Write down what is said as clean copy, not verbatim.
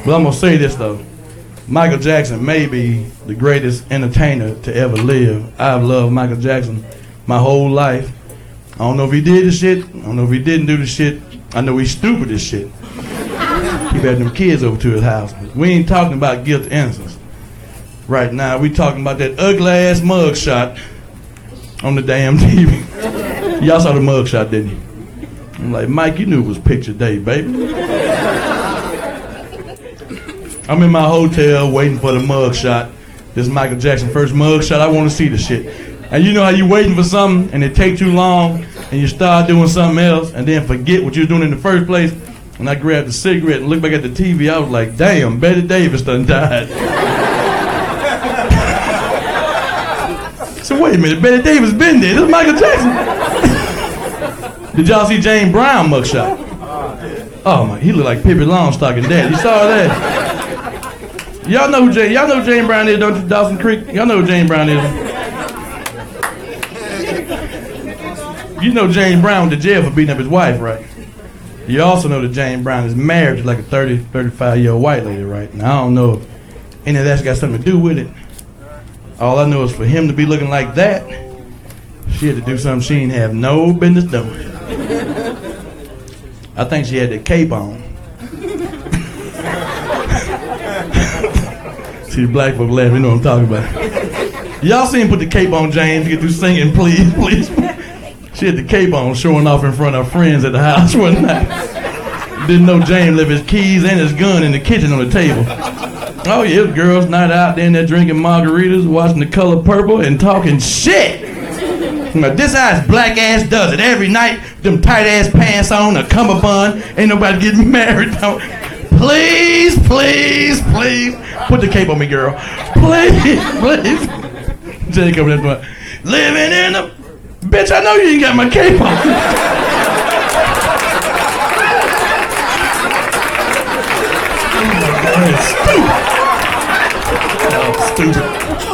But I'm gonna say this though. Michael Jackson may be the greatest entertainer to ever live. I've loved Michael Jackson my whole life. I don't know if he did the shit. I don't know if he didn't do the shit. I know he's stupid as shit. He had them kids over to his house. We ain't talking about guilt and innocence. Right now, we talking about that ugly ass mug shot on the damn TV. Y'all saw the mug shot, didn't you? I'm like, Mike, you knew it was picture day, baby. I'm in my hotel waiting for the mug shot. This is Michael Jackson first mug shot. I want to see the shit. And you know how you waiting for something and it takes too long and you start doing something else and then forget what you was doing in the first place. And I grabbed a cigarette and looked back at the TV. I was like, damn, Betty Davis done died. So wait a minute, Betty Davis been there. This is Michael Jackson. Did y'all see James Brown mugshot? Oh my, he looked like Pippi Longstocking Dad. You saw that? Y'all know who James Brown is, don't you, Dawson Creek? Y'all know who James Brown is. You know James Brown went to jail for beating up his wife, right? You also know that James Brown is married to like a 30, 35-year-old white lady, right? Now, I don't know if any of that's got something to do with it. All I know is for him to be looking like that, she had to do something she ain't have no business doing. I think she had that cape on. See the black folk laughing, you know what I'm talking about. Y'all seen put the cape on James to get through singing, please, please. She had the cape on, showing off in front of her friends at the house one night. Didn't know James left his keys and his gun in the kitchen on the table. Oh yeah, it was girls' night out there in there drinking margaritas, watching The Color Purple, and talking shit. Now, this ass black ass does it every night. Them tight ass pants on, a cummerbund. Ain't nobody getting married. No. Please, please, please. Put the cape on me, girl. Please, please. Jacob, that's what. Living in a... Bitch, I know you ain't got my cape on. Oh my God, it's stupid. Oh, stupid.